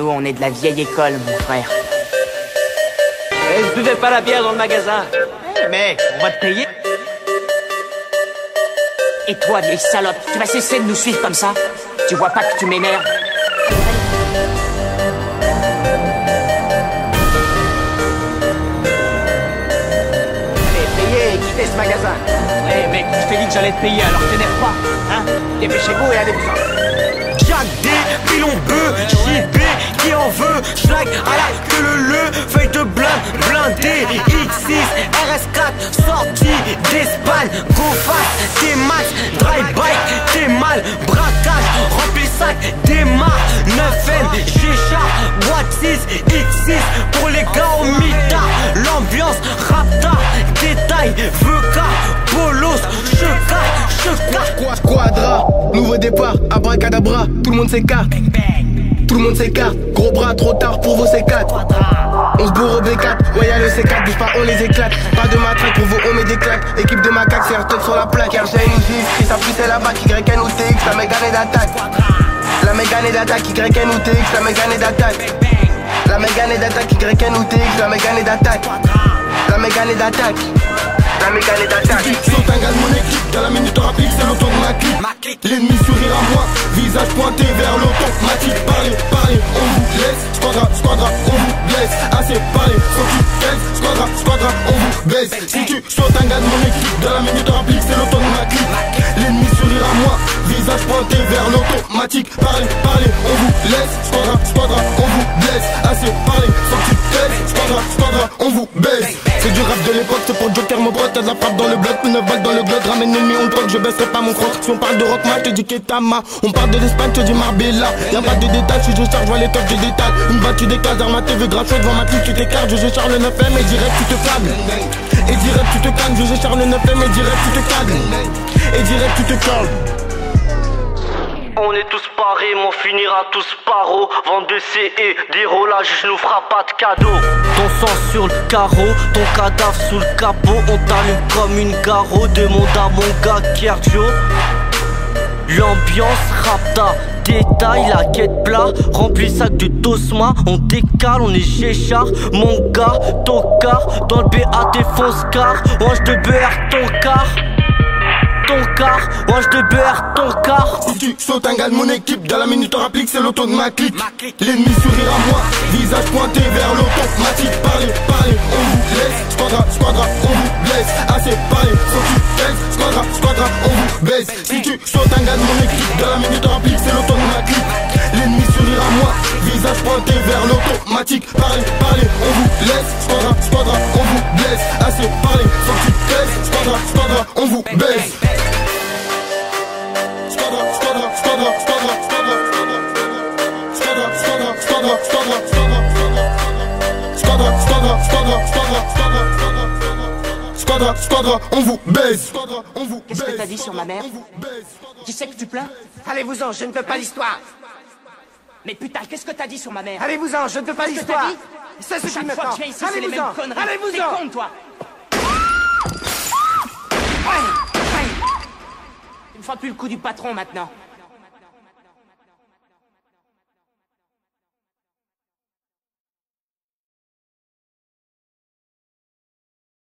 on est de la vieille école, mon frère. Eh, je buvais pas la bière dans le magasin. Hey, mec, on va te payer. Et toi, vieille salope, tu vas cesser de nous suivre comme ça? Tu vois pas que tu m'énerves? Quittez ce magasin. Eh mec, je t'ai dit que j'allais te payer, alors t'énerve pas, hein? Dépêchez-vous et allez-vous-en. Jack D, pilon bœuf, JB, qui en veut, schlag à la queue le, feuille de blindé, X6, RS4, sortie d'Espagne, go fast, T-Max, dry bike, t'es mal, braquage, rempli sac, démarre, 9M, G-Sharp, Watt 6, X6, pour les gars au mitard, l'ambiance, rapta, détail, VK, bolos, cheka, Quadra, nouveau départ, abracadabra, tout le monde s'écarte. Tout le monde s'écarte, gros bras trop tard pour vos C4. On se bourre au B4, ouais y'a le C4, bouge pas on les éclate. Pas de matraque pour vous on met des claques. Équipe de macaques c'est top sur la plaque. RGNJ, Chris a plus c'est la bac, YN ou TX, la méganée d'attaque. La méganée d'attaque, YN ou TX, la méganée d'attaque. La méganée d'attaque, YN ou TX, la méganée d'attaque. La méganée d'attaque. La méganée d'attaque. Saute un gars de mon équipe, dans la minute on rapplique, c'est l'auto de ma clique. L'ennemi sourire à moi, visage pointé vers l'automatique. Parlez, on vous laisse. Squadra, on vous blesse. Assez parlé, faut que tu caisses. Squadra, on vous baisse. Si tu sautes un gars de mon équipe, dans la minute on rapplique, c'est l'auto de ma clique. L'ennemi sourire à moi, visage pointé vers l'automatique. Parlez, on vous laisse. Squadra, on vous blesse. Assez parlé, faut que tu caisses. Squadra, on vous baisse. C'est du rap de l'époque, c'est pour Joker, mon bro, t'as de la frappe dans le bloc, 9 balles dans le globe, ramène l'ennemi, on croque, je baisserai pas mon croc. Si on parle de Rockman, je te dis Ketama, on parle de l'Espagne, je te dis Marbella. Y'a pas de détails, je charge, vois les tops, je détaille. Une battue des cases, dans ma TV, grave chaud, devant ma clique, tu t'écartes, je charge le 9M et direct tu te calmes. Et direct tu te calmes, je charge le 9M et direct tu te calmes. Et direct tu te calmes. On est tous parés, mais on finira tous paro. Vente de CE, des roulages, je nous fera pas de cadeau. Ton sang sur le carreau, ton cadavre sous le capot. On t'allume comme une garo, demande à mon gars Kierjo. L'ambiance rapta, détail, la quête plat. Rempli sac de Tosma, on décale, on est Géchard. Mon gars, tocard, dans le BA défonce car. Range de beurre, ton car. Range de beurre, ton car. Si tu sautes un gars de mon équipe, dans la minute on rapplique, c'est l'auto de ma clique. L'ennemi sourire à moi, visage pointé vers l'automatique. Parlez, on vous laisse. Squadra, on vous blesse. Assez parlé, faut que tu caisses. Squadra, on vous baisse. Si tu sautes un gars de mon équipe, dans la minute on rapplique, c'est l'auto de ma clique. L'ennemi sourire à moi, visage pointé vers l'automatique. Parlez, on vous laisse. Squadra, on vous blesse. Assez parlé, faut que tu caisses. Squadra, on vous baisse. Squadra, on vous baise. Qu'est-ce que t'as dit sur ma mère? Tu sais que tu plains? Allez-vous-en, je ne veux pas l'histoire. Mais putain, qu'est-ce que t'as dit sur ma mère? Allez-vous-en, je ne veux pas Qu'est-ce que l'histoire. t'as dit? C'est ce qui Chaque me fois que tend. je viens ici, c'est les mêmes conneries. T'es Allez-vous-en. con, toi. Tu me feras plus le coup du patron maintenant.